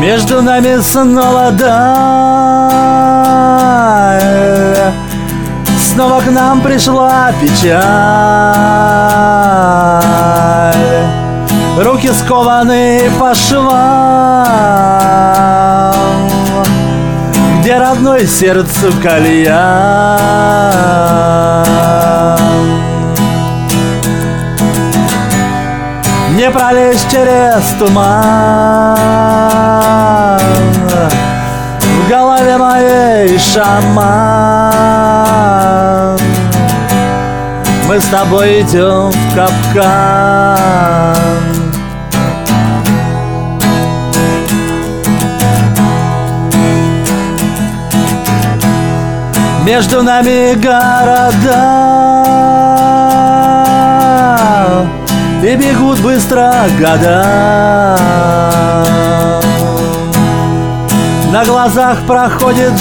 Между нами снова даль, снова к нам пришла печаль. Руки скованы по швам, где родной сердцу кальян. Не пролезть через туман, в голове моей шаман. Мы с тобой идем в капкан. Между нами города, и бегут быстро года. На глазах проходит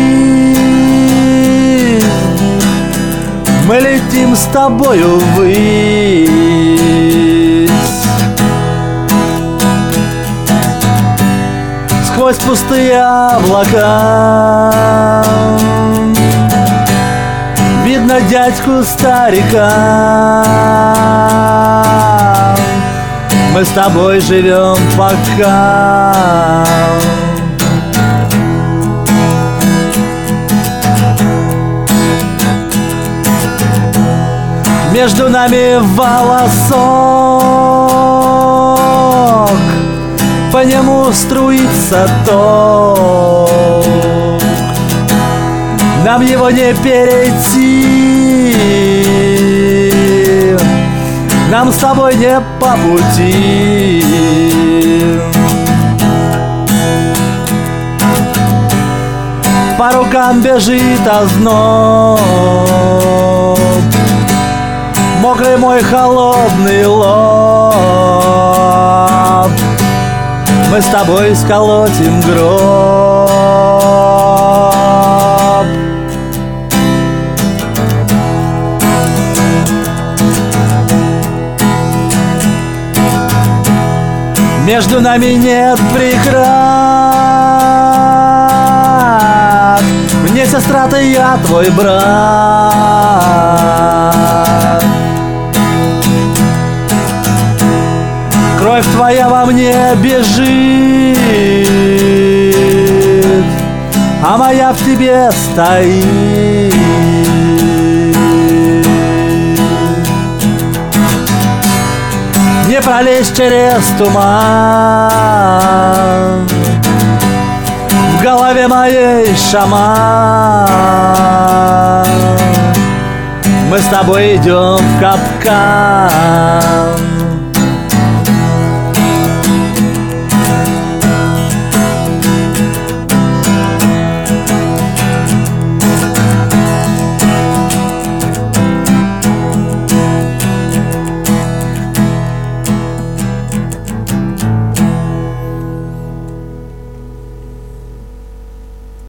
жизнь, мы летим с тобою ввысь. Сквозь пустые облака видно дядьку старика. Мы с тобой живем пока. Между нами волосок, по нему струится ток. Нам его не перейти, нам с тобой не по пути. По рукам бежит озноб, мокрый мой холодный лоб. Мы с тобой сколотим гроб. Между нами нет преград, мне сестра ты, я твой брат. Кровь твоя во мне бежит, а моя в тебе стоит. Не пролезть через туман, в голове моей шаман. Мы с тобой идем в капкан.